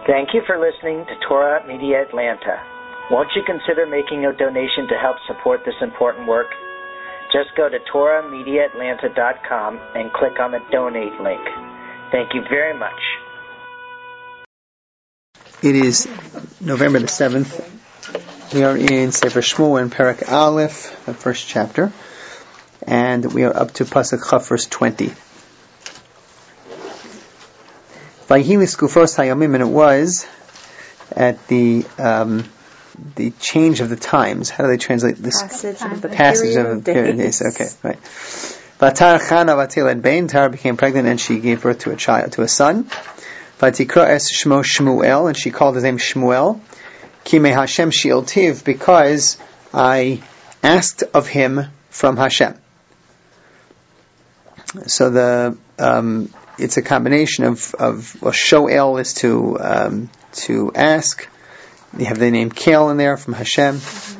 Thank you for listening to Torah Media Atlanta. Won't you consider making a donation to help support this important work? Just go to TorahMediaAtlanta.com and click on the donate link. Thank you very much. It is November the 7th. We are in Sefer Shmuel in Perek Aleph, the first chapter, and we are up to Pasuk Chaf, verse 20. Vayihilis Kufos Hayomim, and it was at the change of the times. How do they translate this? Passage of the period days. Okay, right. Vatar Chana Vatilad Bain. Tara became pregnant and she gave birth to a son. Vatikra es Shmo Shmuel, and she called his name Shmuel. Kime Hashem Shi'iltiv, because I asked of him from Hashem. So it's a combination of Shoel is to ask. You have the name Kel in there from Hashem.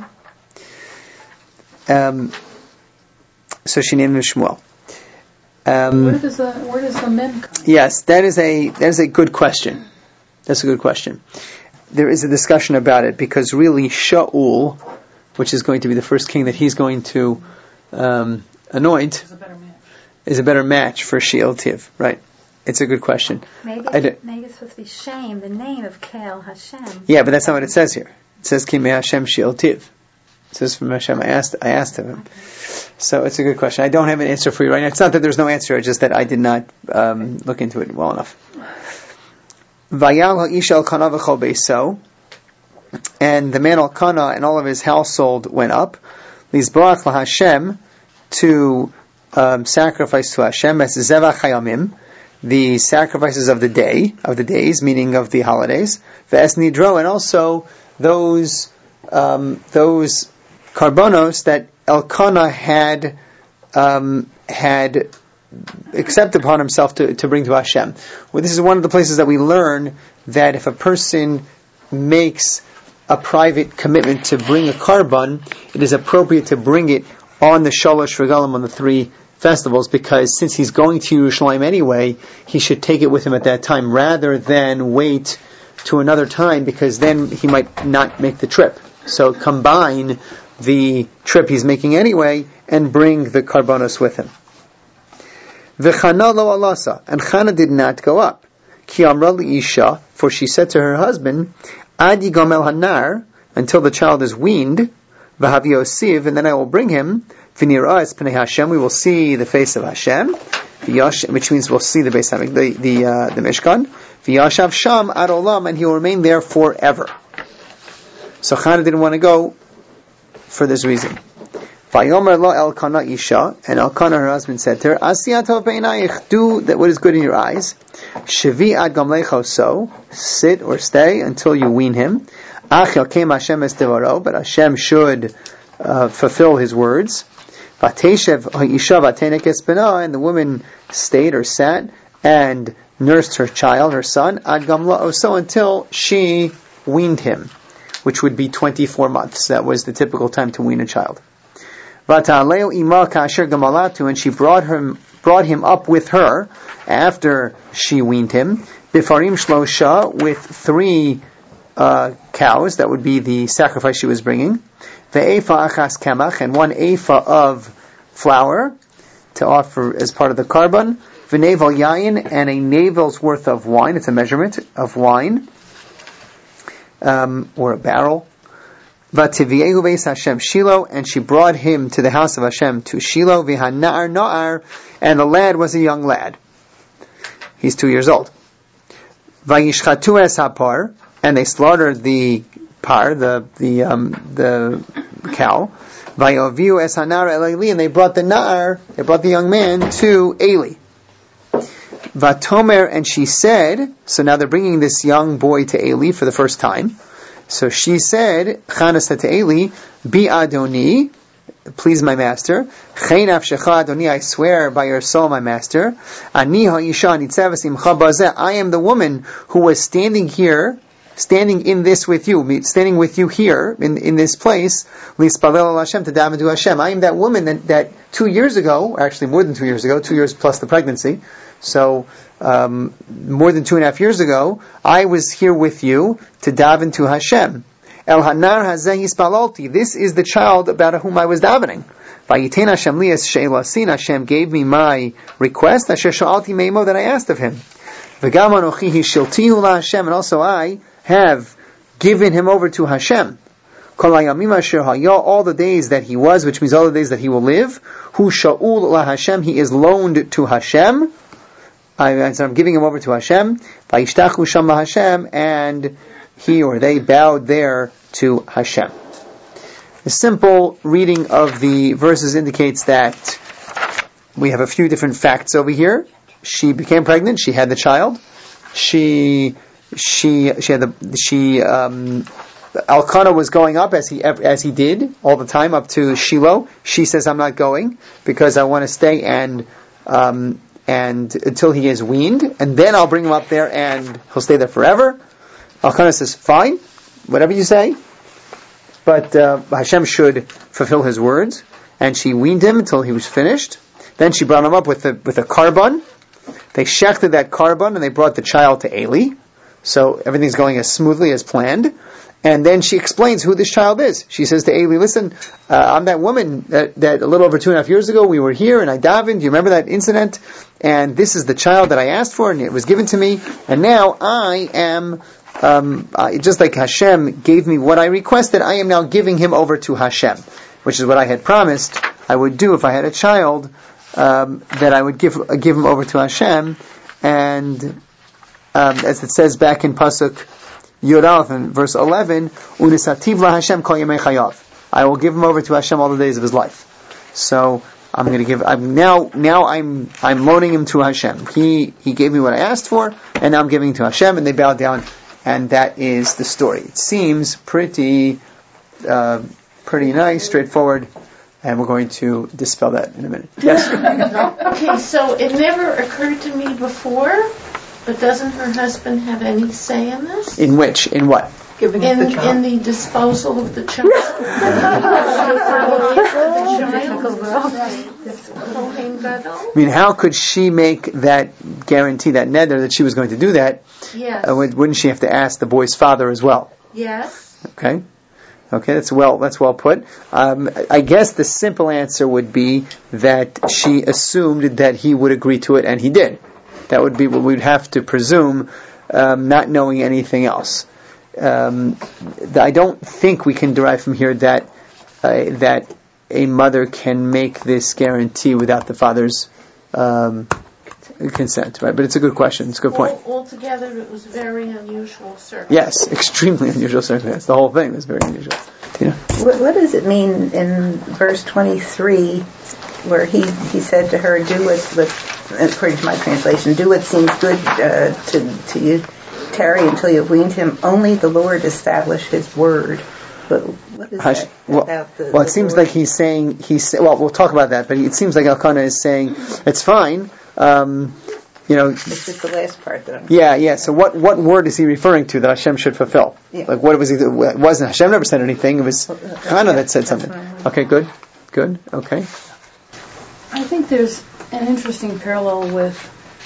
So she named him Shmuel. Where does the mem come? Yes, that is a good question. That's a good question. There is a discussion about it because really Shaul, which is going to be the first king that he's going to anoint, is a better match for She'iltiv, right? It's a good question. Maybe it's supposed to be Shem, the name of Kel Hashem. Yeah, but that's not what it says here. It says Kimei Hashem She'iltiv. It says from Hashem. I asked of him. So it's a good question. I don't have an answer for you right now. It's not that there's no answer, it's just that I did not look into it well enough. Vayal ha'isha Elkanah v'chol beiso, and the man Elkanah and all of his household went up, Lizbarach laHashem, to sacrifice to Hashem, as zevach hayamim, the sacrifices of the days, meaning of the holidays, ve'es nidro, and also those karbonos that Elkanah had accepted upon himself to bring to Hashem. Well, this is one of the places that we learn that if a person makes a private commitment to bring a karban, it is appropriate to bring it on the Shalosh Regalim, on the 3 festivals, because since he's going to Yerushalayim anyway, he should take it with him at that time rather than wait to another time, because then he might not make the trip. So combine the trip he's making anyway and bring the karbanos with him. V'chana lo alasa, and Chana did not go up. Ki amra li'isha, for she said to her husband, Ad yigomel hanar, until the child is weaned, v'havi osiv, and then I will bring him, v'nira es pnei Hashem, we will see the face of Hashem, which means we'll see the Beis Hamikdash, the Mishkan, v'yashav sham ad olam, and he will remain there forever. So Chana didn't want to go for this reason. Vayomer lo Elkanah isha, and Elkanah, her husband, said to her, Asiyat tov b'einayich, do that what is good in your eyes. Shevi ad gamlecho, so sit or stay until you wean him. Ach yakem Hashem es devaro, but Hashem should fulfill His words. Vateshev ha'isha vatenek es bena, and the woman stayed or sat and nursed her child, her son, ad gamla, so until she weaned him, which would be 24 months. That was the typical time to wean a child. Vata'aleo ima kasher gamalatu, and she brought him up with her after she weaned him. Bifarim shlosha, with 3 cows. That would be the sacrifice she was bringing. Ve'efa achas kamach, and 1 ephah of flour to offer as part of the karban. V'neval yayin, and a navel's worth of wine. It's a measurement of wine, or a barrel. V'tiviehu beis Hashem Shiloh, and she brought him to the house of Hashem to Shiloh. V'hanar na'ar, and the lad was a young lad. He's 2 years old. Vayishchatu es hapar, and they slaughtered the par, the cow. Vayoviu es hanar el Eli, and they brought the young man to Eli. Vatomer, and she said, so now they're bringing this young boy to Eli for the first time. So she said, Chana said to Eli, Bi Adoni, please my master. Chein afshecha Adoni, I swear by your soul, my master. Ani ha'isha nitzeves imcha bazeh, I am the woman who was standing here standing in this with you, standing with you here in this place, lispalel al Hashem, to daven to Hashem. I am that woman that 2 years ago, actually more than 2 years ago, 2 years plus the pregnancy, so more than 2.5 years ago, I was here with you to daven to Hashem. El hanar hazeh hispalalti. This is the child about whom I was davening. Vayitein Hashem li es she'elasin. Hashem gave me my request. Asher sha'alti meimo, that I asked of him. V'gam anochi hishiltihu la Hashem, and also I have given him over to Hashem. Kol hayamim asher haya, all the days that he was, which means all the days that he will live. Hu sha'ul la Hashem, he is loaned to Hashem. I'm giving him over to Hashem. Vayishtachu sham la Hashem, and he or they bowed there to Hashem. The simple reading of the verses indicates that we have a few different facts over here. She became pregnant. She had the child. Elkanah was going up as he did all the time up to Shiloh. She says, "I'm not going because I want to stay and until he is weaned, and then I'll bring him up there and he'll stay there forever." Elkanah says, "Fine, whatever you say." But Hashem should fulfill his words, and she weaned him until he was finished. Then she brought him up with a carbon. They shechted that carbon, and they brought the child to Eli. So everything's going as smoothly as planned. And then she explains who this child is. She says to Eli, "Listen, I'm that woman that a little over 2.5 years ago we were here and I davened. Do you remember that incident? And this is the child that I asked for, and it was given to me. And now I am." Just like Hashem gave me what I requested, I am now giving him over to Hashem, which is what I had promised I would do if I had a child, that I would give him over to Hashem. And as it says back in Pasuk Yud Aleph in verse 11, Unisativ la Hashem kol yemei chayav. I will give him over to Hashem all the days of his life. So I'm going to give. I'm loaning him to Hashem. He gave me what I asked for, and now I'm giving it to Hashem. And they bowed down. And that is the story. It seems pretty nice, straightforward, and we're going to dispel that in a minute. Yes? Okay, so it never occurred to me before, but doesn't her husband have any say in this? In which? In what? In the disposal of the child. I mean, how could she make that guarantee, that neder, that she was going to do that? Yes. Wouldn't she have to ask the boy's father as well? Yes. Okay, that's well put. I guess the simple answer would be that she assumed that he would agree to it, and he did. That would be what we'd have to presume, not knowing anything else. I don't think we can derive from here that a mother can make this guarantee without the father's consent, right? But it's a good question. It's a good point. Altogether, it was very unusual circumstance. Yes, extremely unusual circumstance. The whole thing was very unusual. Tina? What does it mean in verse 23, where he said to her, "Do what, according to my translation, do what seems good to you. Tarry until you have weaned him. Only the Lord establish His word." But what is that about the it seems Lord? like he's saying, we'll talk about that, but it seems like Elkanah is saying, it's fine, It's just the last part that I'm... Yeah, so what word is he referring to that Hashem should fulfill? Yeah. Like, what was he, it wasn't, Hashem never said anything, it was Elkanah that said something. Okay, good, okay. I think there's an interesting parallel with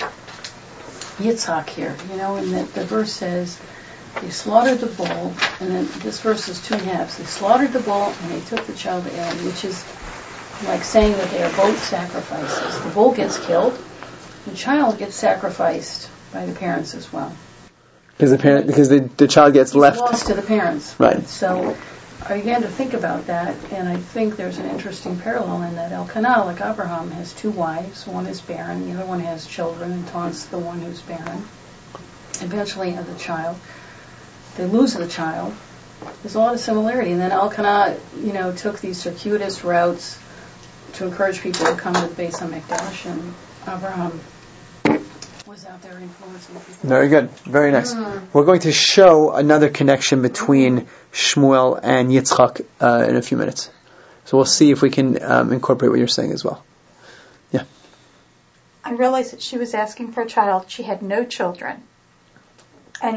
Yitzhak here, in that the verse says, they slaughtered the bull, and then this verse is 2 halves. They slaughtered the bull, and they took the child to Eli, which is like saying that they are both sacrifices. The bull gets killed, the child gets sacrificed by the parents as well. Because the child gets left. Lost to the parents. Right. So I began to think about that, and I think there's an interesting parallel in that Elkanah, like Abraham, has 2 wives. One is barren, the other one has children, and taunts the one who's barren. Eventually have the child. They lose the child. There's a lot of similarity. And then Elkanah, took these circuitous routes to encourage people to come to the Beis HaMikdash, and Abraham was out there influencing people. Very good. Very nice. We're going to show another connection between Shmuel and Yitzchak in a few minutes. So we'll see if we can incorporate what you're saying as well. Yeah. I realized that she was asking for a child. She had no children. And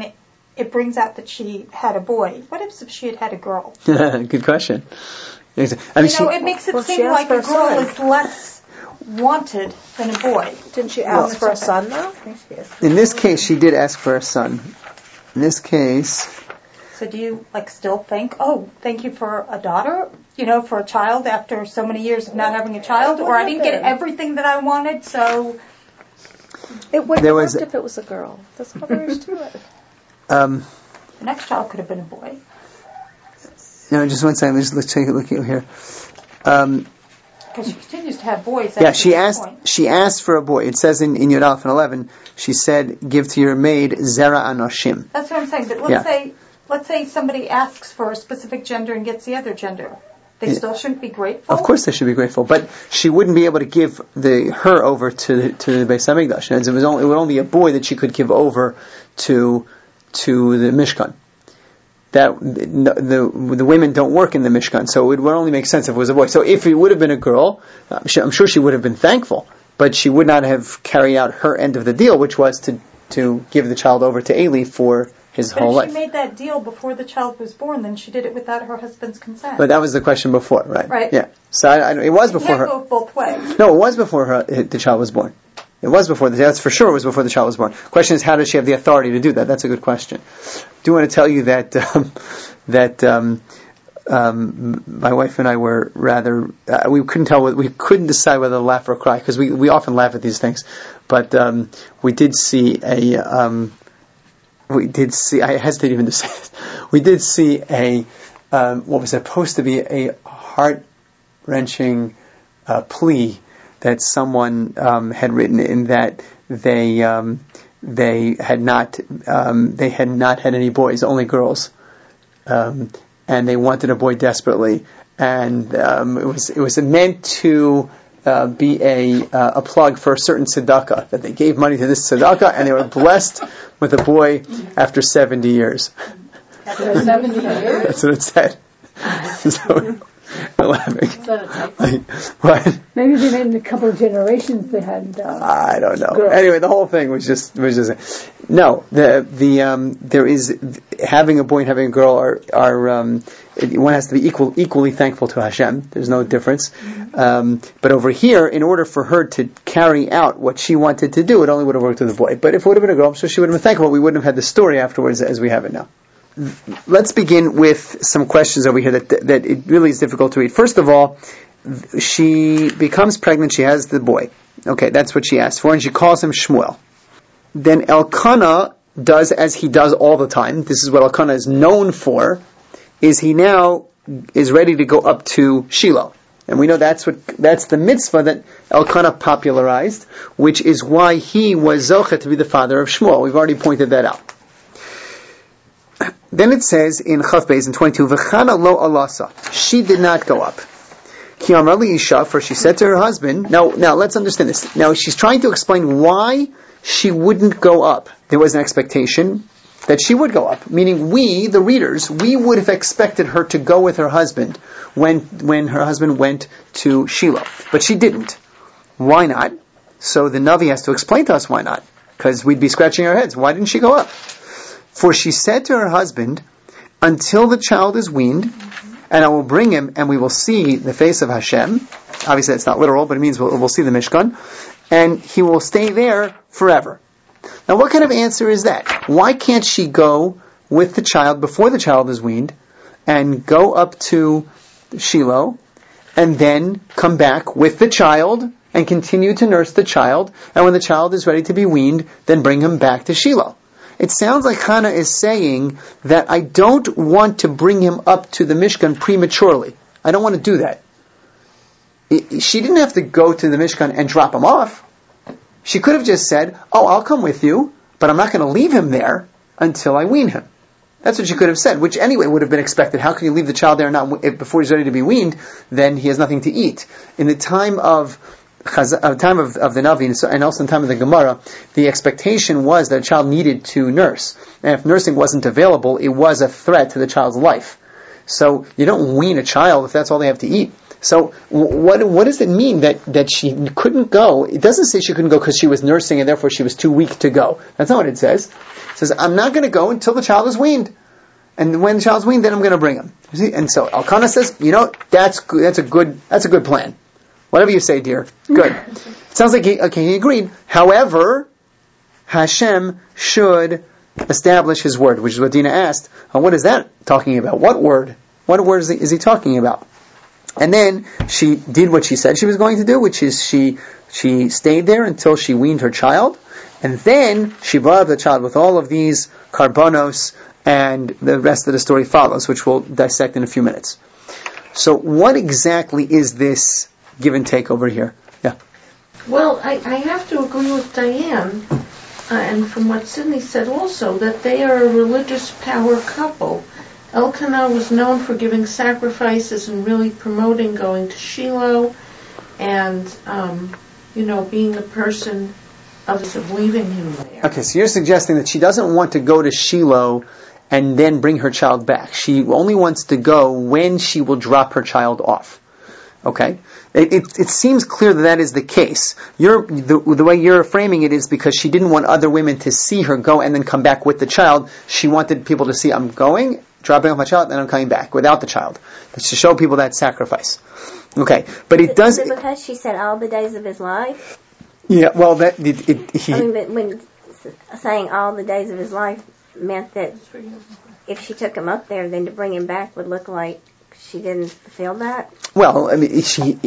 it brings out that she had a boy. What if she had had a girl? Good question. I mean, it makes it seem like a girl is less wanted than a boy. Didn't she ask for a son, though? In this case, she did ask for a son. In this case... So do you, still think, thank you for a daughter, for a child after so many years of not having a child? Or I didn't get everything that I wanted, so... It wouldn't have worked if it was a girl. That's what there is to it. The next child could have been a boy. No, just one second. Let's take a look here. Because she continues to have boys. Yeah, she asked for a boy. It says in Yud Aleph and 11, she said, give to your maid Zera Anoshim. That's what I'm saying. But let's say somebody asks for a specific gender and gets the other gender. They still shouldn't be grateful? Of course they should be grateful. But she wouldn't be able to give her over to the Beis HaMikdash. It would only be a boy that she could give over to the Mishkan. That the women don't work in the Mishkan, so it would only make sense if it was a boy. So if it would have been a girl, I'm sure she would have been thankful, but she would not have carried out her end of the deal, which was to give the child over to Eli for his whole life. But if she made that deal before the child was born, then she did it without her husband's consent. But that was the question before, right? Right. Yeah. So it was before her. You can't go both ways. No, it was before the child was born. It was before that's for sure. It was before the child was born. Question is, how does she have the authority to do that? That's a good question. I do want to tell you that my wife and I were rather we couldn't decide whether to laugh or cry, because we often laugh at these things, but we did see I hesitate even to say this. We did see what was supposed to be a heart-wrenching plea that someone had written, in that they had not had any boys, only girls, and they wanted a boy desperately, and it was meant to be a plug for a certain tzedakah, that they gave money to this tzedakah and they were blessed with a boy after 70 years. After 70 years? That's what it said. So, what? Maybe they made in a couple of generations they had. I don't know. Girls. Anyway, the whole thing was just no. There is having a boy and having a girl one has to be equally thankful to Hashem. There's no difference. But over here, in order for her to carry out what she wanted to do, it only would have worked with a boy. But if it would have been a girl, I'm sure she would have been thankful. We wouldn't have had the story afterwards as we have it now. Let's begin with some questions over here that it really is difficult to read. First of all, she becomes pregnant, she has the boy. Okay, that's what she asked for, and she calls him Shmuel. Then Elkanah does as he does all the time. This is what Elkanah is known for, is he now is ready to go up to Shiloh. And we know that's the mitzvah that Elkanah popularized, which is why he was Zocheh to be the father of Shmuel. We've already pointed that out. Then it says in Chaf Beis in 22, V'chana lo alasa. She did not go up. Ki amar li isha, for she said to her husband. Now let's understand this. Now she's trying to explain why she wouldn't go up. There was an expectation that she would go up, meaning we, the readers, we would have expected her to go with her husband when her husband went to Shiloh, but she didn't. Why not? So the Navi has to explain to us why not, because we'd be scratching our heads. Why didn't she go up? For she said to her husband, until the child is weaned, and I will bring him, and we will see the face of Hashem. Obviously, it's not literal, but it means we'll see the Mishkan, and he will stay there forever. Now, what kind of answer is that? Why can't she go with the child before the child is weaned, and go up to Shiloh, and then come back with the child, and continue to nurse the child, and when the child is ready to be weaned, then bring him back to Shiloh? It sounds like Hannah is saying that I don't want to bring him up to the Mishkan prematurely. I don't want to do that. She didn't have to go to the Mishkan and drop him off. She could have just said, I'll come with you, but I'm not going to leave him there until I wean him. That's what she could have said, which anyway would have been expected. How can you leave the child there before he's ready to be weaned? Then he has nothing to eat. In the time of the Navi, and also in time of the Gemara, the expectation was that a child needed to nurse. And if nursing wasn't available, it was a threat to the child's life. So you don't wean a child if that's all they have to eat. So what does it mean that she couldn't go? It doesn't say she couldn't go because she was nursing and therefore she was too weak to go. That's not what it says. It says, I'm not going to go until the child is weaned. And when the child's weaned, then I'm going to bring him. You see? And so Elkanah says, that's a good plan. Whatever you say, dear. Good. It sounds like he agreed. However, Hashem should establish his word, which is what Dina asked. What is that talking about? What word? What word is he talking about? And then she did what she said she was going to do, which is she stayed there until she weaned her child, and then she brought up the child with all of these karbanos, and the rest of the story follows, which we'll dissect in a few minutes. So what exactly is this give and take over here? Yeah. Well, I have to agree with Diane, and from what Sydney said also, that they are a religious power couple. Elkanah was known for giving sacrifices and really promoting going to Shiloh and, being the person of leaving him there. Okay, so you're suggesting that she doesn't want to go to Shiloh and then bring her child back. She only wants to go when she will drop her child off. Okay? It seems clear that is the case. The way you're framing it is because she didn't want other women to see her go and then come back with the child. She wanted people to see, I'm going, dropping off my child, and I'm coming back without the child. It's to show people that sacrifice. Okay, but it does... Is it because she said all the days of his life? Yeah, well, but when saying all the days of his life meant that if she took him up there, then to bring him back would look like she didn't feel that? Well, I mean, when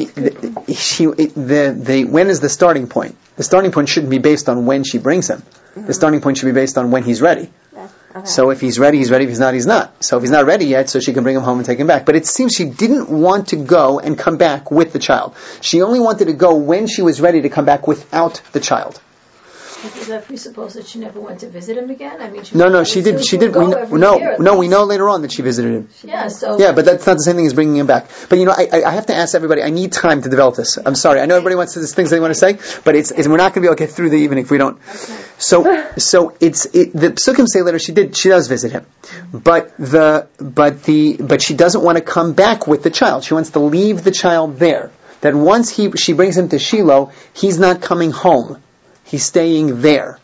is the starting point? The starting point shouldn't be based on when she brings him. Mm-hmm. The starting point should be based on when he's ready. Okay. So if he's ready, he's ready. If he's not, he's not. So if he's not ready yet, so she can bring him home and take him back. But it seems she didn't want to go and come back with the child. She only wanted to go when she was ready to come back without the child. Does that presuppose that she never went to visit him again? I mean, she did. She did. We know later on that she visited him. Yeah, but that's not the same thing as bringing him back. But I have to ask everybody. I need time to develop this. I'm sorry. I know everybody wants things they want to say, but we're not going to be able to get through the evening if we don't. Okay. So the Psukim say later she does visit him, but she doesn't want to come back with the child. She wants to leave the child there. That once she brings him to Shiloh, he's not coming home. He's staying there.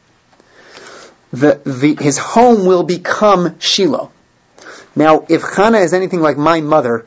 His home will become Shiloh. Now, if Chana is anything like my mother,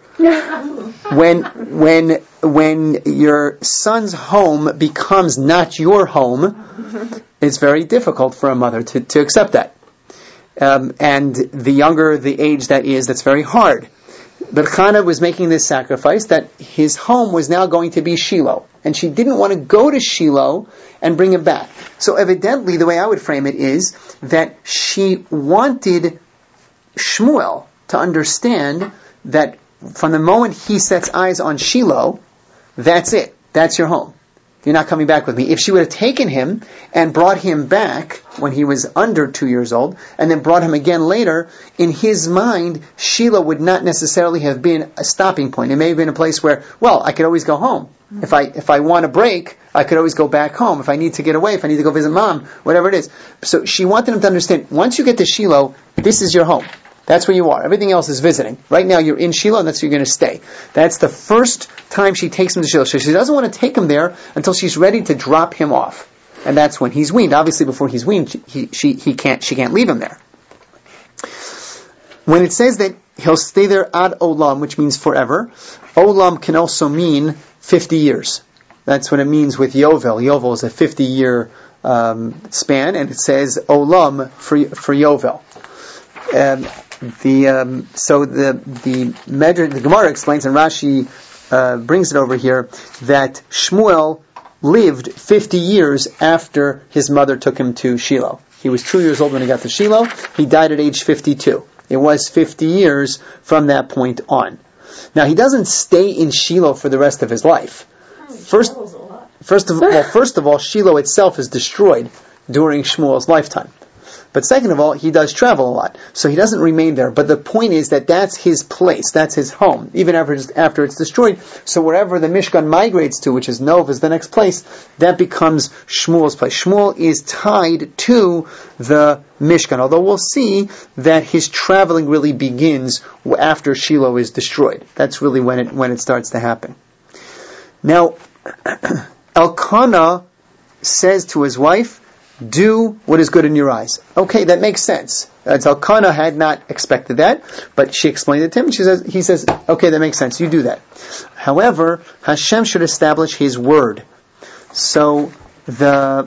when your son's home becomes not your home, it's very difficult for a mother to accept that. And the younger the age that is, that's very hard. But Chana was making this sacrifice that his home was now going to be Shiloh. And she didn't want to go to Shiloh and bring him back. So evidently, the way I would frame it is that she wanted Shmuel to understand that from the moment he sets eyes on Shiloh, that's it. That's your home. You're not coming back with me. If she would have taken him and brought him back when he was under 2 years old, and then brought him again later, in his mind, Shiloh would not necessarily have been a stopping point. It may have been a place where, I could always go home. If I want a break, I could always go back home. If I need to get away, if I need to go visit mom, whatever it is. So she wanted him to understand, once you get to Shiloh, this is your home. That's where you are. Everything else is visiting. Right now you're in Shiloh, and that's where you're going to stay. That's the first time she takes him to Shiloh. So she doesn't want to take him there until she's ready to drop him off. And that's when he's weaned. Obviously before he's weaned, she can't leave him there. When it says that he'll stay there ad olam, which means forever, olam can also mean 50 years. That's what it means with Yovel. Yovel is a 50-year span, and it says olam for Yovel. The Gemara explains, and Rashi brings it over here, that Shmuel lived 50 years after his mother took him to Shiloh. He was 2 years old when he got to Shiloh. He died at age 52. It was 50 years from that point on. Now, he doesn't stay in Shiloh for the rest of his life. First of all, Shiloh itself is destroyed during Shmuel's lifetime. But second of all, he does travel a lot. So he doesn't remain there. But the point is that that's his place. That's his home. Even after it's destroyed. So wherever the Mishkan migrates to, which is Nov, is the next place, that becomes Shmuel's place. Shmuel is tied to the Mishkan. Although we'll see that his traveling really begins after Shiloh is destroyed. That's really when it starts to happen. Now, Elkanah says to his wife, do what is good in your eyes. Okay, that makes sense. Elkanah had not expected that, but she explained it to him. He says, okay, that makes sense. You do that. However, Hashem should establish His word. So the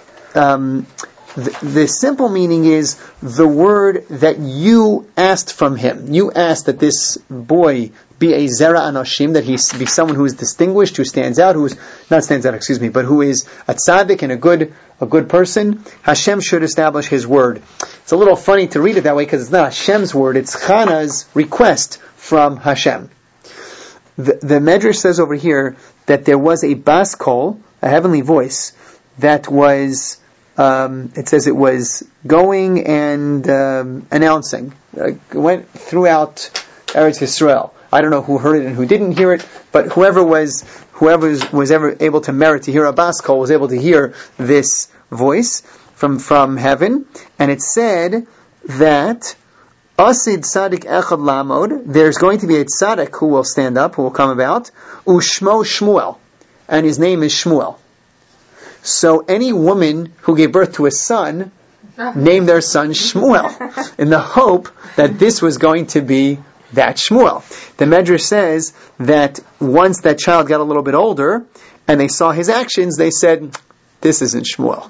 simple meaning is the word that you asked from him. You asked that this boy be a Zera Anoshim, that he be someone who is distinguished, who stands out, but who is a tzaddik and a good person. Hashem should establish His word. It's a little funny to read it that way because it's not Hashem's word, it's Chana's request from Hashem. The Medrash says over here that there was a bas kol, a heavenly voice, that was, it says it was going and announcing. It went throughout Eretz Yisrael. I don't know who heard it and who didn't hear it, but whoever was ever able to merit to hear a bas kol was able to hear this voice from heaven. And it said that Asid Tzaddik Echad Lamod, there's going to be a tzaddik who will stand up, who will come about, Ushmo Shmuel, and his name is Shmuel. So any woman who gave birth to a son named their son Shmuel, in the hope that this was going to be that Shmuel. The Medrash says that once that child got a little bit older, and they saw his actions, they said, this isn't Shmuel.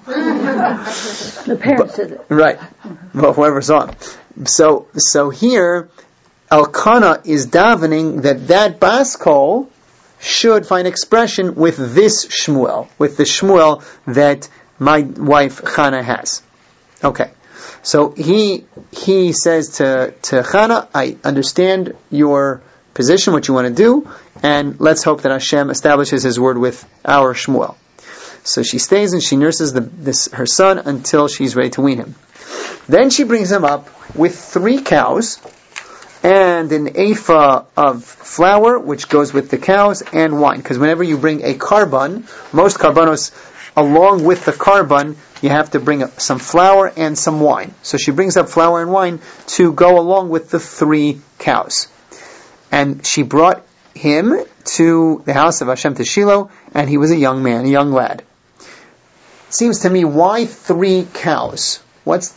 The parents did it. Right. Well, whoever saw him. So here, Elkanah is davening that bas kol should find expression with this Shmuel, with the Shmuel that my wife Chana has. Okay. So he says to Chana, I understand your position, what you want to do, and let's hope that Hashem establishes His word with our Shmuel. So she stays and she nurses her son until she's ready to wean him. Then she brings him up with 3 cows and an ephah of flour, which goes with the cows, and wine. Because whenever you bring a karban, most karbanos, along with the karban, you have to bring up some flour and some wine. So she brings up flour and wine to go along with the 3 cows. And she brought him to the house of Hashem to Shiloh, and he was a young man, a young lad. It seems to me, why 3 cows? What is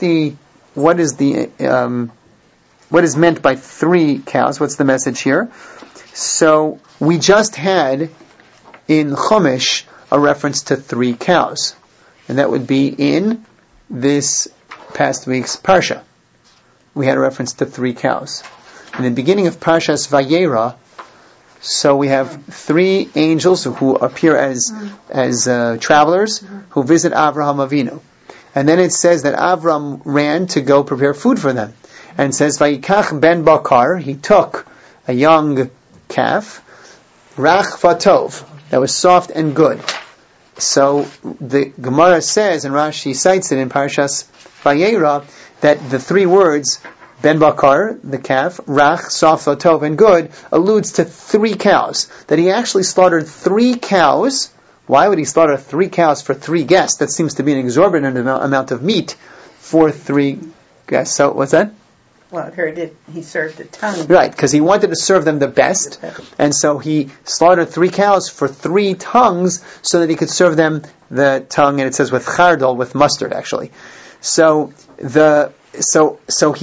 meant by 3 cows? What's the message here? So we just had in Chumash a reference to 3 cows, and that would be in this past week's Parsha. We had a reference to 3 cows. In the beginning of Parshas Vayera, so we have 3 angels who appear as travelers who visit Avraham Avinu. And then it says that Avram ran to go prepare food for them. And it says, Vayikach ben bakar, he took a young calf, rach vatov, that was soft and good. So the Gemara says, and Rashi cites it in Parshas Vayera, that the 3 words, ben bakar, the calf, rach, soft vatov, and good, alludes to 3 cows. That he actually slaughtered 3 cows. Why would he slaughter 3 cows for 3 guests? That seems to be an exorbitant amount of meat for 3 guests. So, what's that? Well, I heard he served a tongue. Right, because he wanted to serve them the best. And so he slaughtered 3 cows for 3 tongues so that he could serve them the tongue, and it says with chardal, with mustard, actually. So that's what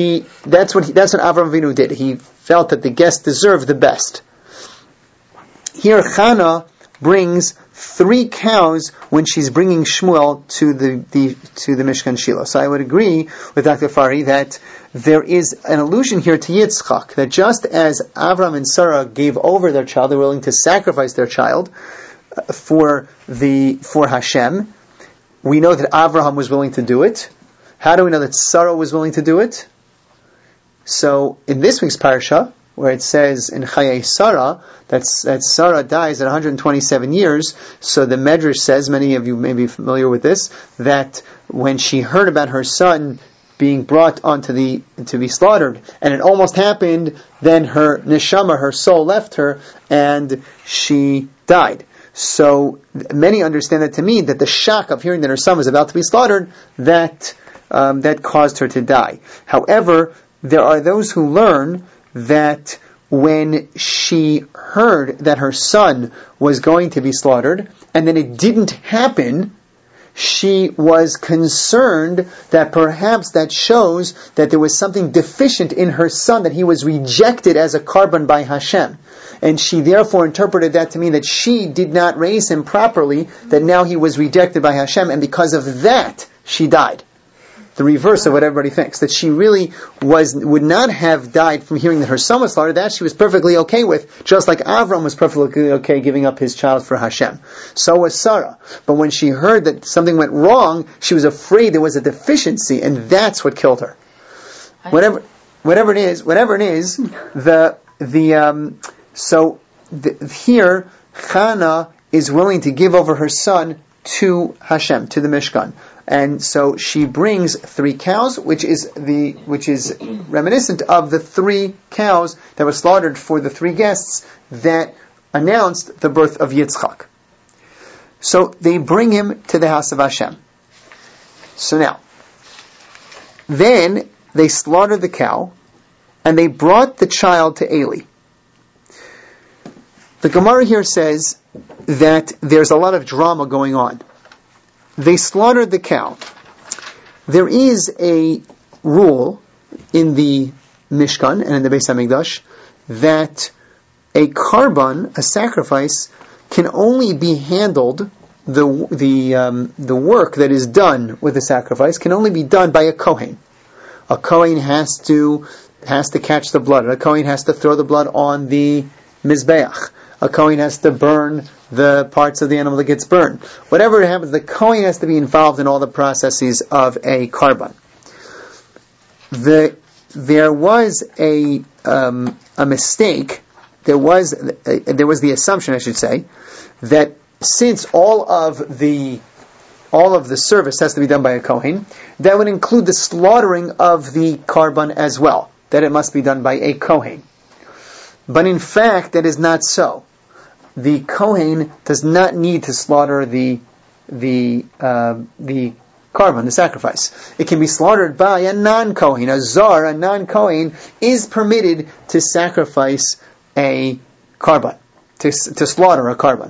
Avraham Avinu did. He felt that the guests deserved the best. Here, Chana brings 3 cows when she's bringing Shmuel to the Mishkan Shiloh. So I would agree with Dr. Fari that there is an allusion here to Yitzchak, that just as Avram and Sarah gave over their child, they were willing to sacrifice their child for Hashem. We know that Avraham was willing to do it. How do we know that Sarah was willing to do it? So in this week's parsha, where it says in Chayei Sarah that Sarah dies at 127 years. So the Medrash says, many of you may be familiar with this, that when she heard about her son being brought to be slaughtered, and it almost happened, then her neshama, her soul, left her, and she died. So many understand that to mean that the shock of hearing that her son was about to be slaughtered, that caused her to die. However, there are those who learn that when she heard that her son was going to be slaughtered, and then it didn't happen, she was concerned that perhaps that shows that there was something deficient in her son, that he was rejected as a karban by Hashem. And she therefore interpreted that to mean that she did not raise him properly, that now he was rejected by Hashem, and because of that, she died. The reverse of what everybody thinks, that she really would not have died from hearing that her son was slaughtered. That she was perfectly okay with, just like Avram was perfectly okay giving up his child for Hashem. So was Sarah. But when she heard that something went wrong, she was afraid there was a deficiency, and that's what killed her. Whatever it is, here Chana is willing to give over her son to Hashem, to the Mishkan. And so she brings 3 cows, which is reminiscent of the 3 cows that were slaughtered for the 3 guests that announced the birth of Yitzchak. So they bring him to the house of Hashem. So now, then they slaughtered the cow, and they brought the child to Eli. The Gemara here says that there's a lot of drama going on. They slaughtered the cow. There is a rule in the Mishkan and in the Beis HaMikdash that a karban, a sacrifice, can only be handled, the work that is done with the sacrifice can only be done by a Kohen. A Kohen has to catch the blood. A Kohen has to throw the blood on the Mizbeach. A Kohen has to burn the parts of the animal that gets burned. Whatever happens, the Kohen has to be involved in all the processes of a karban. There was a mistake. There was the assumption, I should say, that since all of the service has to be done by a Kohen, that would include the slaughtering of the karban as well. That it must be done by a Kohen. But in fact, that is not so. The Kohen does not need to slaughter the karban, the sacrifice. It can be slaughtered by a non-Kohen. A non-Kohen, is permitted to sacrifice a karban, to slaughter a karban.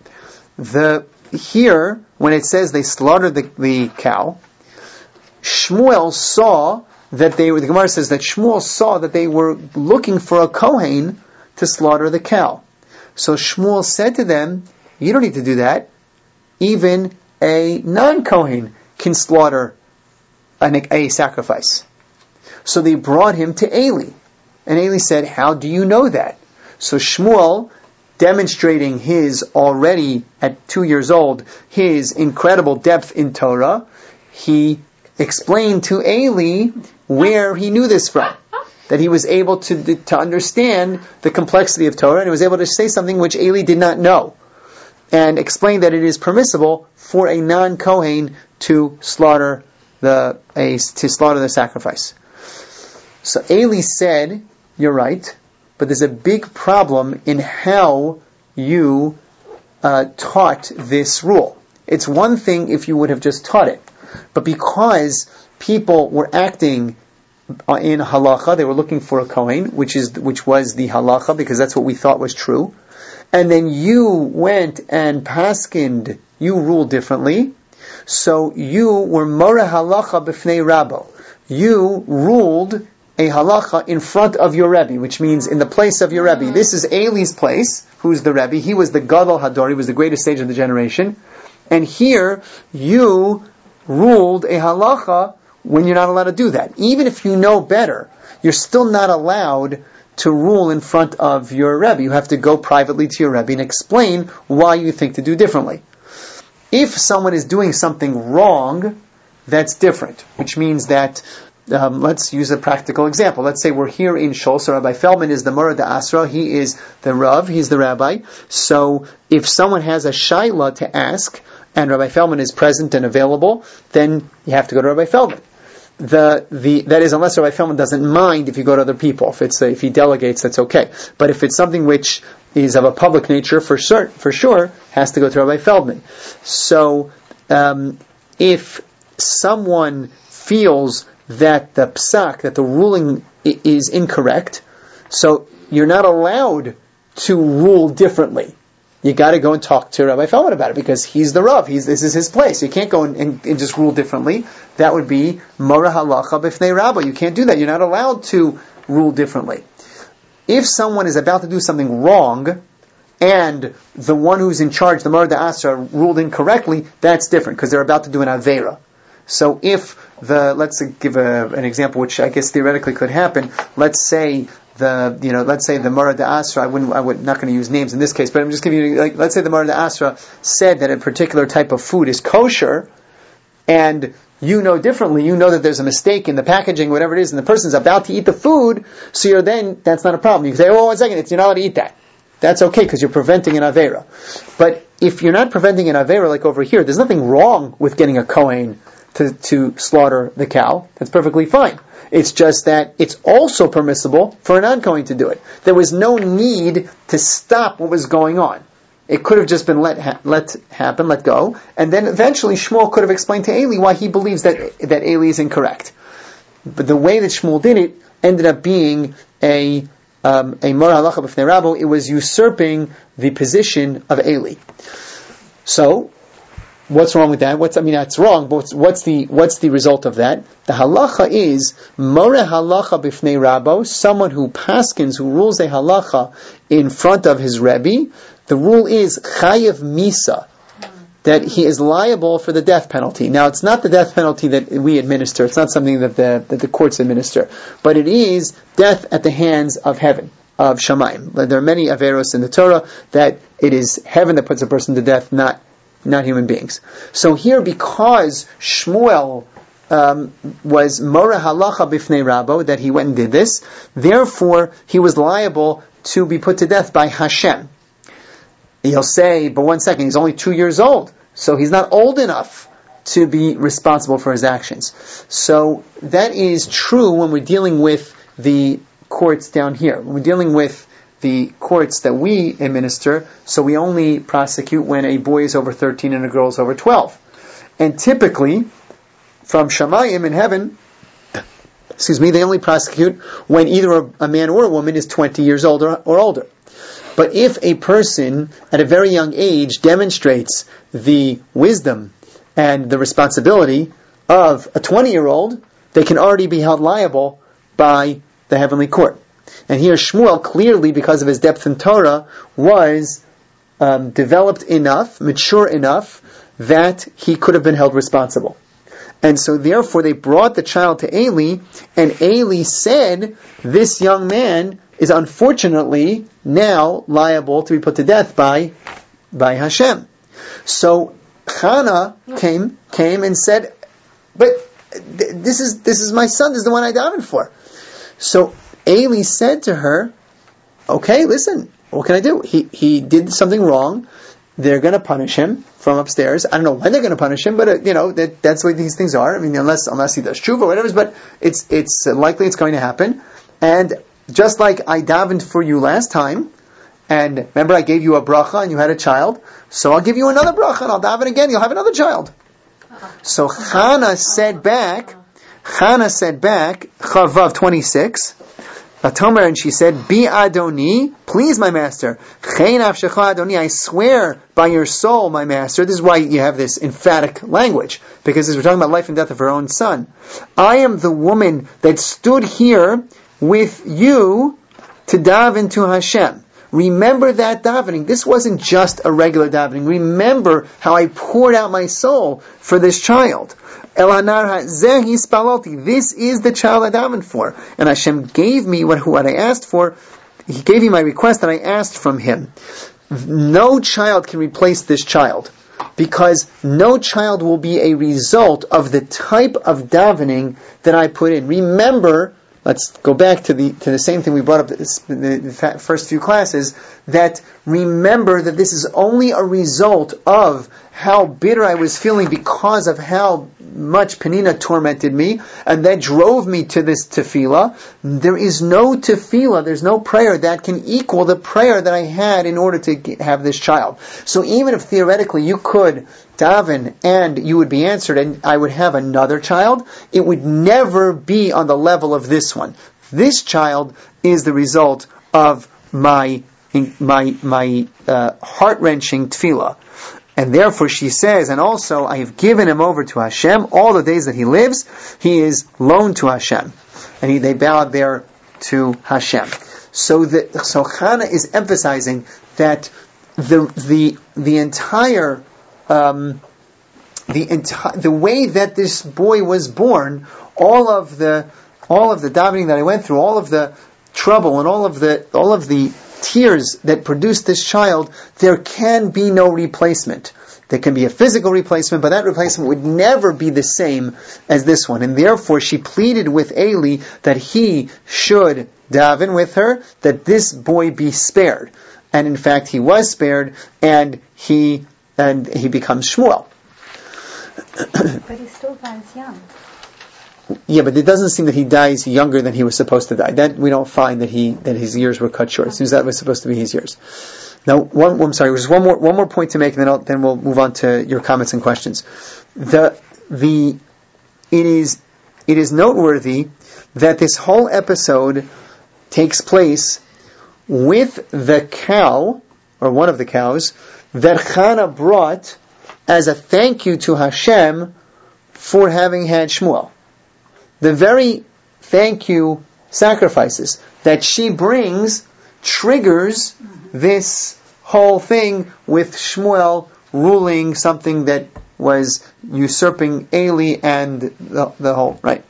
Here, when it says they slaughtered the cow, Shmuel saw that the Gemara says that Shmuel saw that they were looking for a Kohen to slaughter the cow. So Shmuel said to them, you don't need to do that. Even a non-Kohen can slaughter a sacrifice. So they brought him to Eli. And Eli said, how do you know that? So Shmuel, demonstrating his already at 2 years old, his incredible depth in Torah, he explained to Eli where he knew this from. That he was able to understand the complexity of Torah, and he was able to say something which Eli did not know, and explain that it is permissible for a non-Kohen to slaughter the sacrifice. So Eli said, "You're right, but there's a big problem in how you taught this rule. It's one thing if you would have just taught it, but because people were acting in halacha, they were looking for a Kohen, which was the halacha, because that's what we thought was true. And then you went and paskined, you ruled differently. So you were more halacha b'fnei Rabbo. You ruled a halacha in front of your Rebbe, which means in the place of your Rebbe. This is Eli's place, who's the Rebbe. He was the Gadol Hador, he was the greatest sage of the generation. And here, you ruled a halacha when you're not allowed to do that. Even if you know better, you're still not allowed to rule in front of your Rebbe. You have to go privately to your Rebbe and explain why you think to do differently. If someone is doing something wrong, that's different, which means that, let's use a practical example. Let's say we're here in Shul, so Rabbi Feldman is the Murad Asra, he is the Rav, he's the Rabbi. So if someone has a shaila to ask, and Rabbi Feldman is present and available, then you have to go to Rabbi Feldman. That is, unless Rabbi Feldman doesn't mind if you go to other people. If he delegates, that's okay. But if it's something which is of a public nature, for sure, has to go to Rabbi Feldman. So, if someone feels that the psak, that the ruling is incorrect, So you're not allowed to rule differently. You got to go and talk to Rabbi Feldman about it because he's the Rav. This is his place. You can't go and just rule differently. That would be Mora Halacha B'fnei Rabba. You can't do that. You're not allowed to rule differently. If someone is about to do something wrong, and the one who's in charge, the Mora D'Asra, ruled incorrectly, that's different because they're about to do an Aveira. So if let's give an example, which I guess theoretically could happen. Let's say the Mora D'Asra, I'm not going to use names in this case, but I'm just giving you, let's say the Mora D'Asra said that a particular type of food is kosher, and you know differently, you know that there's a mistake in the packaging, whatever it is, and the person's about to eat the food, so that's not a problem. You can say, 1 second, you're not allowed to eat that. That's okay, because you're preventing an Aveira. But if you're not preventing an Aveira, like over here, there's nothing wrong with getting a Kohen to slaughter the cow. That's perfectly fine. It's just that it's also permissible for a non-Kohen to do it. There was no need to stop what was going on. It could have just been let happen, let go, and then eventually Shmuel could have explained to Eli why he believes that Eli is incorrect. But the way that Shmuel did it ended up being a Mora Halacha B'fnei Rabbo. It was usurping the position of Eli. So, what's wrong with that? That's wrong, but what's the result of that? The halacha is Mora Halacha B'fnei Rabbo, someone who paskins, who rules a halacha in front of his Rebbe. The rule is Chayev Misa, that he is liable for the death penalty. Now, it's not the death penalty that we administer. It's not something that the courts administer. But it is death at the hands of heaven, of Shamayim. There are many Averos in the Torah that it is heaven that puts a person to death, not human beings. So here, because Shmuel was Mora Halacha B'fnei Rabbo, that he went and did this, therefore he was liable to be put to death by Hashem. He'll say, but 1 second, he's only 2 years old, so he's not old enough to be responsible for his actions. So that is true when we're dealing with the courts down here. When we're dealing with the courts that we administer, so we only prosecute when a boy is over 13 and a girl is over 12. And typically, from Shamayim in heaven, they only prosecute when either a man or a woman is 20 years old or older. But if a person at a very young age demonstrates the wisdom and the responsibility of a 20-year-old, they can already be held liable by the heavenly court. And here Shmuel, clearly because of his depth in Torah, was developed enough, mature enough, that he could have been held responsible. And so therefore they brought the child to Eli, and Eli said, this young man is unfortunately now liable to be put to death by Hashem. So Chana came and said, but this is my son, this is the one I davened for. So Eli said to her, okay, listen, what can I do? He did something wrong. They're going to punish him from upstairs. I don't know when they're going to punish him, but that's the way these things are. I mean, unless he does tshuva or whatever, but it's likely it's going to happen. And just like I davened for you last time, and remember I gave you a bracha and you had a child, so I'll give you another bracha and I'll daven again, you'll have another child. So Chana said back, Chavav 26, Atomer, and she said, Bi Adoni, please my master, Chein Afshecha Adoni, I swear by your soul, my master. This is why you have this emphatic language, because as we're talking about life and death of her own son, I am the woman that stood here with you to daven to Hashem. Remember that davening. This wasn't just a regular davening. Remember how I poured out my soul for this child. El Hanar Hazeh Hispaloti. This is the child I davened for. And Hashem gave me what I asked for. He gave me my request that I asked from Him. No child can replace this child, because no child will be a result of the type of davening that I put in. Remember, let's go back to the same thing we brought up in the first few classes, that remember that this is only a result of how bitter I was feeling because of how much Penina tormented me, and that drove me to this tefillah. There is no tefillah, there's no prayer that can equal the prayer that I had in order to have this child. So even if theoretically you could daven and you would be answered and I would have another child, it would never be on the level of this one. This child is the result of my heart-wrenching tefillah. And therefore she says, and also I have given him over to Hashem. All the days that he lives, he is loaned to Hashem. And they bowed there to Hashem. So Chana is emphasizing that the way that this boy was born, all of the davening that I went through, all of the trouble and all of the tears that produced this child, there can be no replacement. There can be a physical replacement, but that replacement would never be the same as this one. And therefore she pleaded with Eli that he should daven with her, that this boy be spared. And in fact he was spared, and he becomes Shmuel. But he still dies young. Yeah, but it doesn't seem that he dies younger than he was supposed to die. That we don't find that his years were cut short. It seems that was supposed to be his years. Now, I'm sorry. There's one more point to make, and then we'll move on to your comments and questions. It is noteworthy that this whole episode takes place with the cow, or one of the cows, that Chana brought as a thank you to Hashem for having had Shmuel. The very thank you sacrifices that she brings triggers this whole thing with Shmuel ruling something that was usurping Eli and the whole, right?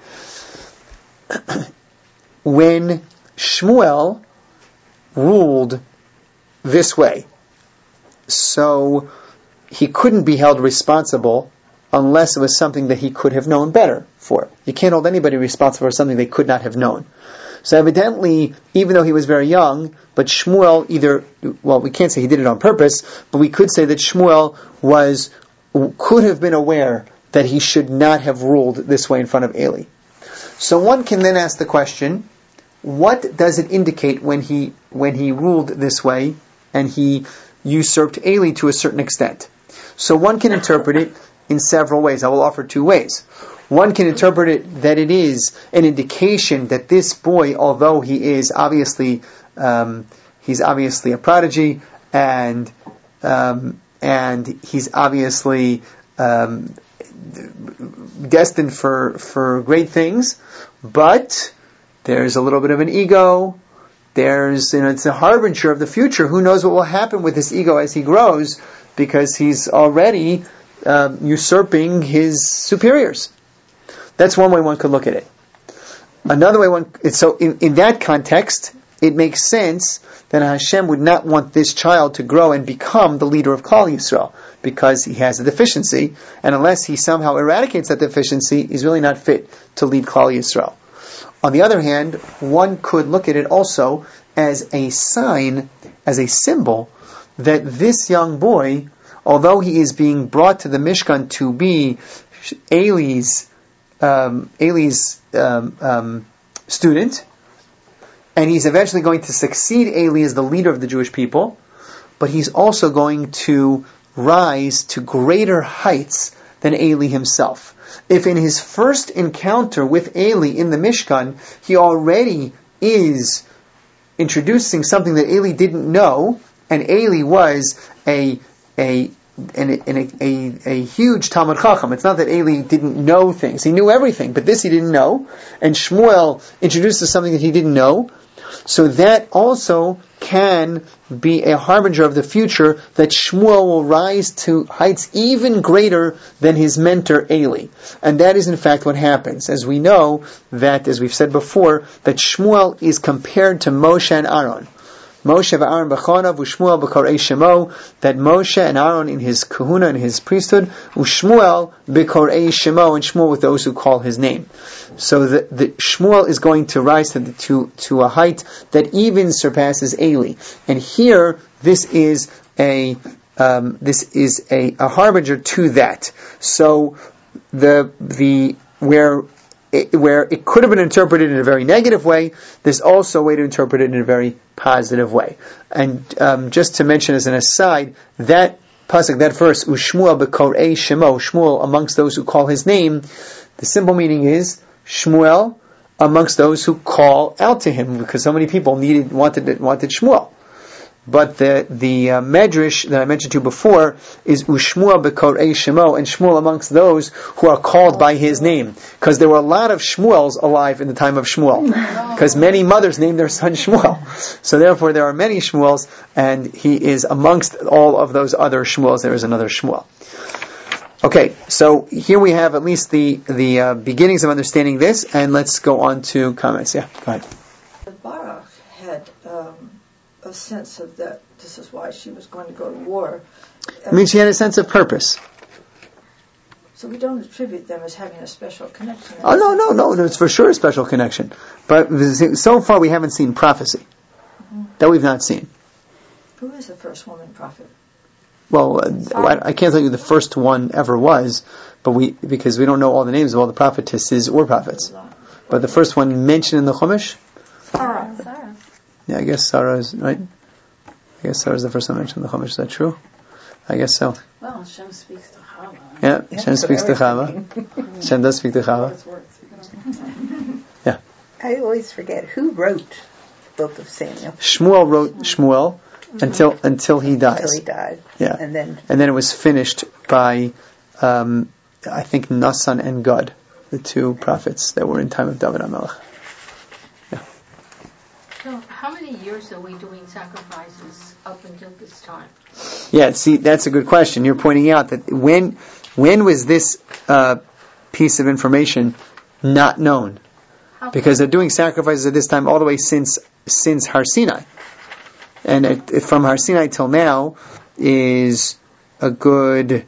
When Shmuel ruled this way, so he couldn't be held responsible unless it was something that he could have known better for. You can't hold anybody responsible for something they could not have known. So evidently, even though he was very young, but Shmuel we can't say he did it on purpose, but we could say that Shmuel could have been aware that he should not have ruled this way in front of Eli. So one can then ask the question, what does it indicate when he ruled this way and he usurped Eli to a certain extent? So one can interpret it in several ways. I will offer two ways. One can interpret it that it is an indication that this boy, although he is obviously he's obviously a prodigy and he's obviously destined for great things, but there's a little bit of an ego. It's a harbinger of the future. Who knows what will happen with this ego as he grows, because he's already usurping his superiors. That's one way one could look at it. Another way in that context, it makes sense that Hashem would not want this child to grow and become the leader of Klal Yisrael, because he has a deficiency, and unless he somehow eradicates that deficiency, he's really not fit to lead Klal Yisrael. On the other hand, one could look at it also as a sign, as a symbol, that this young boy, although he is being brought to the Mishkan to be Eli's student, and he's eventually going to succeed Eli as the leader of the Jewish people, but he's also going to rise to greater heights than Eli himself. If in his first encounter with Eli in the Mishkan, he already is introducing something that Eli didn't know, and Eli was a huge Talmud Chacham. It's not that Eli didn't know things. He knew everything, but this he didn't know. And Shmuel introduces something that he didn't know. So that also can be a harbinger of the future, that Shmuel will rise to heights even greater than his mentor Eli. And that is in fact what happens. As we know, that, as we've said before, that Shmuel is compared to Moshe and Aaron. Moshe v'Aaron b'chonav u'Shmuel b'korei shemo, that Moshe and Aaron in his kahuna, in his priesthood, u'Shmuel b'korei shemo, and Shmuel with those who call his name. So the Shmuel is going to rise to a height that even surpasses Eli. And here, this is a harbinger to that. So where it could have been interpreted in a very negative way, there's also a way to interpret it in a very positive way. And just to mention as an aside, that pasuk, that verse, Ushmuel b'korei shemo, Shmuel amongst those who call his name, the simple meaning is Shmuel amongst those who call out to him, because so many people wanted Shmuel. But the medrash that I mentioned to you before is Ushmuel bekorei Shemo, and Shmuel amongst those who are called by his name, because there were a lot of Shmuels alive in the time of Shmuel, because many mothers named their son Shmuel. So therefore, there are many Shmuels, and he is amongst all of those other Shmuels. There is another Shmuel. Okay, so here we have at least the beginnings of understanding this, and let's go on to comments. Yeah, go ahead. Barak had a sense of that. This is why she was going to go to war. I mean, she had a sense of purpose. So we don't attribute them as having a special connection. Oh, no, it's for sure a special connection. But so far we haven't seen prophecy. Mm-hmm. That we've not seen. Who is the first woman prophet? Well, I can't tell you the first one ever was, because we don't know all the names of all the prophetesses or prophets. But the first one mentioned in the Chumash? Sarah. Yeah, I guess Sarah is, right? I guess Sarah is the first one mentioned in the Chumash. Is that true? I guess so. Well, Hashem speaks to Chava. Yeah, Hashem speaks to Chava. Hashem does speak to Chava. Yeah. I always forget who wrote the book of Samuel. Shmuel wrote Shmuel until he dies. Until he died. Yeah. And then it was finished by I think Nasan and Gad, the two prophets that were in time of David HaMelech. Yeah. So how many years are we doing sacrifices up until this time? Yeah, see, that's a good question. You're pointing out that when was this piece of information not known? Because they're doing sacrifices at this time all the way since Har Sinai. And from Har Sinai till now is a good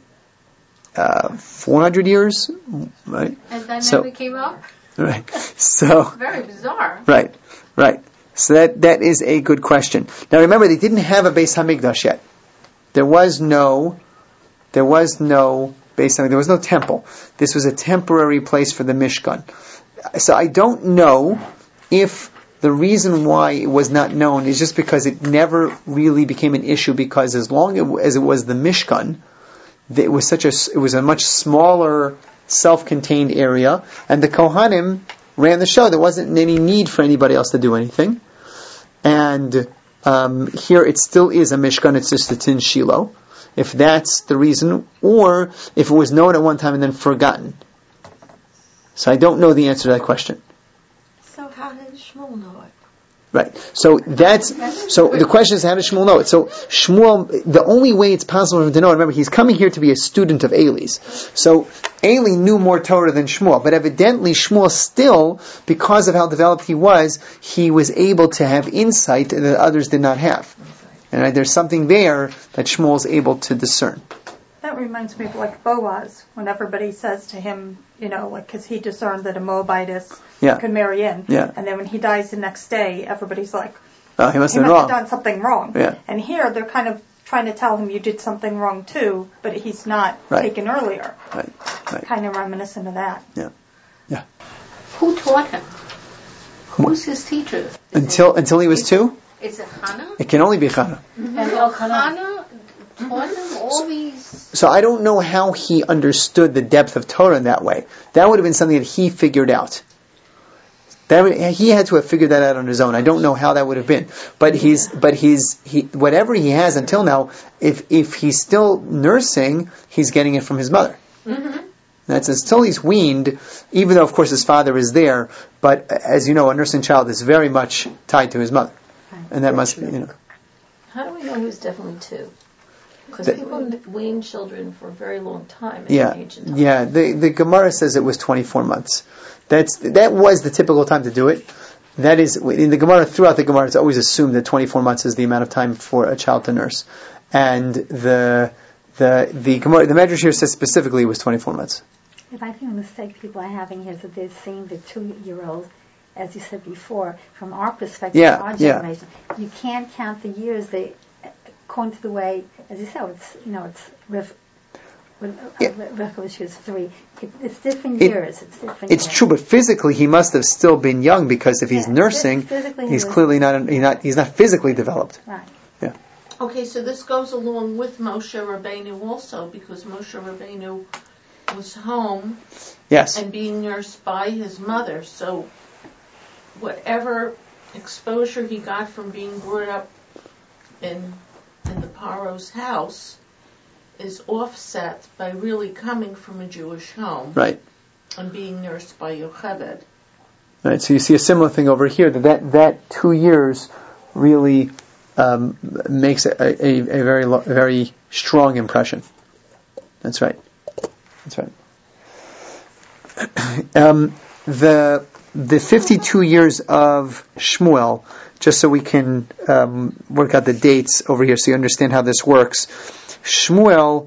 400 years, right? And that never came up? Right. So very bizarre. Right. So that is a good question. Now remember, they didn't have a Beis Hamikdash yet. There was no Beis Hamikdash. There was no temple. This was a temporary place for the Mishkan. So I don't know if the reason why it was not known is just because it never really became an issue, because as long as it was the Mishkan, it was a much smaller, self-contained area, and the Kohanim ran the show. There wasn't any need for anybody else to do anything. And here it still is a Mishkan, it's just it's in Shiloh, if that's the reason, or if it was known at one time and then forgotten. So I don't know the answer to that question. So how did Shmuel know it? Right. So the question is, how does Shmuel know it? So Shmuel, the only way it's possible for him to know, remember, he's coming here to be a student of Eli's. So Eli knew more Torah than Shmuel, but evidently Shmuel still, because of how developed he was able to have insight that others did not have. And there's something there that Shmuel's able to discern. That reminds me of like Boaz, when everybody says to him, because he discerned that a Moabitess could marry in. Yeah. And then when he dies the next day, everybody's like, he must have done something wrong. Yeah. And here they're kind of trying to tell him you did something wrong too, but he's not taken earlier. Right. Kind of reminiscent of that. Yeah. Who taught him? Who's his teacher? Until he was 2? Is it Hannah? It can only be Hannah. Mm-hmm. And Hannah taught him all these... So I don't know how he understood the depth of Torah in that way. That would have been something that he figured out. He had to have figured that out on his own. I don't know how that would have been. But whatever he has until now, if he's still nursing, he's getting it from his mother. Mm-hmm. That's until he's weaned, even though of course his father is there, but as you know, a nursing child is very much tied to his mother. And that must be, How do we know he was definitely 2? Because people wean children for a very long time in ancient times. Yeah, the Gemara says it was 24 months. That was the typical time to do it. That is, in the Gemara, throughout the Gemara, it's always assumed that 24 months is the amount of time for a child to nurse. And the Gemara, the Medrash here says specifically it was 24 months. If I think the mistake people are having here is that they're seeing the 2-year-old, as you said before, from our perspective, our generation. You can't count the years. According to the way, as you said, Rivka, she was 3. It's different years. It's true, but physically he must have still been young, because if he's nursing, he's clearly he's not physically developed. Right. Yeah. Okay, so this goes along with Moshe Rabbeinu also, because Moshe Rabbeinu was home and being nursed by his mother. So whatever exposure he got from being brought up in the Paro's house is offset by really coming from a Jewish home. Right. And being nursed by Yocheved. Right. So you see a similar thing over here, that 2 years really makes a very strong impression. That's right. The 52 years of Shmuel, just so we can work out the dates over here, so you understand how this works. Shmuel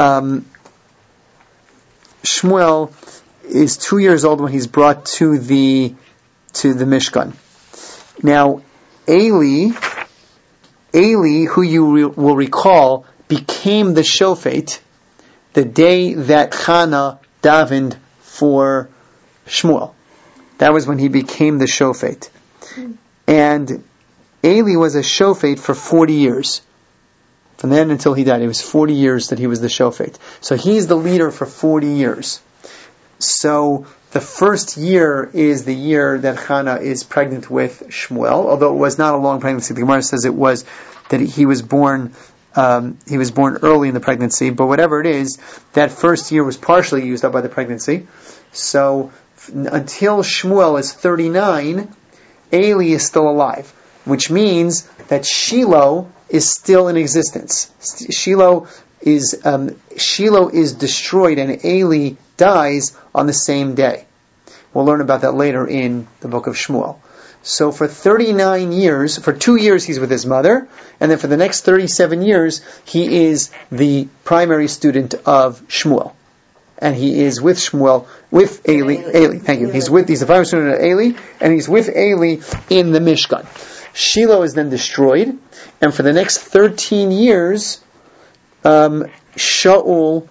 is 2 years old when he's brought to the Mishkan. Now, Eli, who you will recall, became the shofet the day that Chana davened for Shmuel. That was when he became the shofet. And Eli was a shofet for 40 years. From then until he died, it was 40 years that he was the shofet. So he's the leader for 40 years. So the first year is the year that Chana is pregnant with Shmuel, although it was not a long pregnancy. The Gemara says it was that he was born early in the pregnancy, but whatever it is, that first year was partially used up by the pregnancy. So until Shmuel is 39, Eli is still alive, which means that Shiloh is still in existence. Shiloh is destroyed and Eli dies on the same day. We'll learn about that later in the book of Shmuel. So for 39 years, for 2 years he's with his mother, and then for the next 37 years he is the primary student of Shmuel. And he is with Shmuel, with Eli. Thank you. He's the primary student of Eli, and he's with Eli in the Mishkan. Shiloh is then destroyed, and for the next 13 years, Shmuel,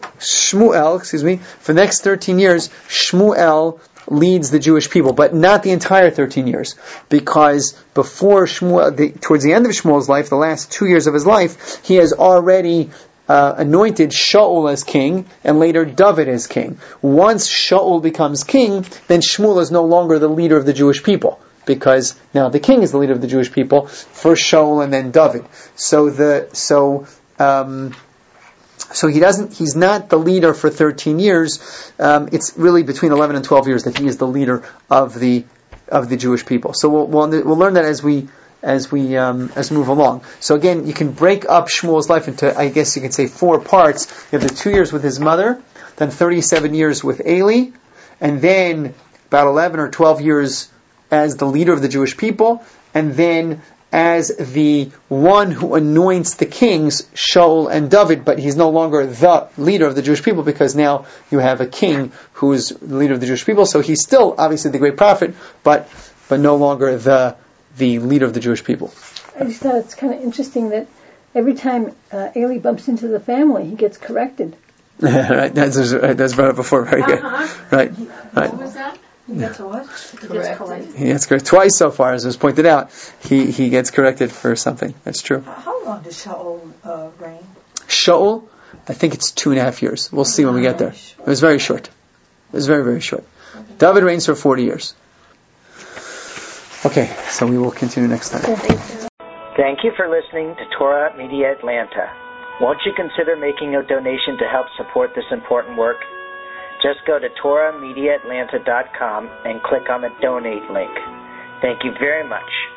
leads the Jewish people, but not the entire 13 years, because before Shmuel, towards the end of Shmuel's life, the last 2 years of his life, he has already anointed Shaul as king, and later David as king. Once Shaul becomes king, then Shmuel is no longer the leader of the Jewish people, because now the king is the leader of the Jewish people, first Shaul and then David. So he's not the leader for 13 years. It's really between 11 and 12 years that he is the leader of the Jewish people. So we'll learn that as we move along. So again, you can break up Shmuel's life into, I guess you could say, 4 parts. You have the 2 years with his mother, then 37 years with Eli, and then about 11 or 12 years as the leader of the Jewish people, and then as the one who anoints the kings, Shaul and David, but he's no longer the leader of the Jewish people, because now you have a king who is the leader of the Jewish people. So he's still obviously the great prophet, but no longer the leader of the Jewish people. I just thought it's kind of interesting that every time Eli bumps into the family, he gets corrected. Right, that's brought up before. Very good. Right. What was that? He gets what? He gets corrected twice so far, as was pointed out. He gets corrected for something. That's true. How long does Shaul reign? Shaul, I think it's 2.5 years. We'll see when we get there. It was very short. It was very, very short. David reigns for 40 years. Okay, so we will continue next time. Thank you for listening to Torah Media Atlanta. Won't you consider making a donation to help support this important work? Just go to TorahMediaAtlanta.com and click on the donate link. Thank you very much.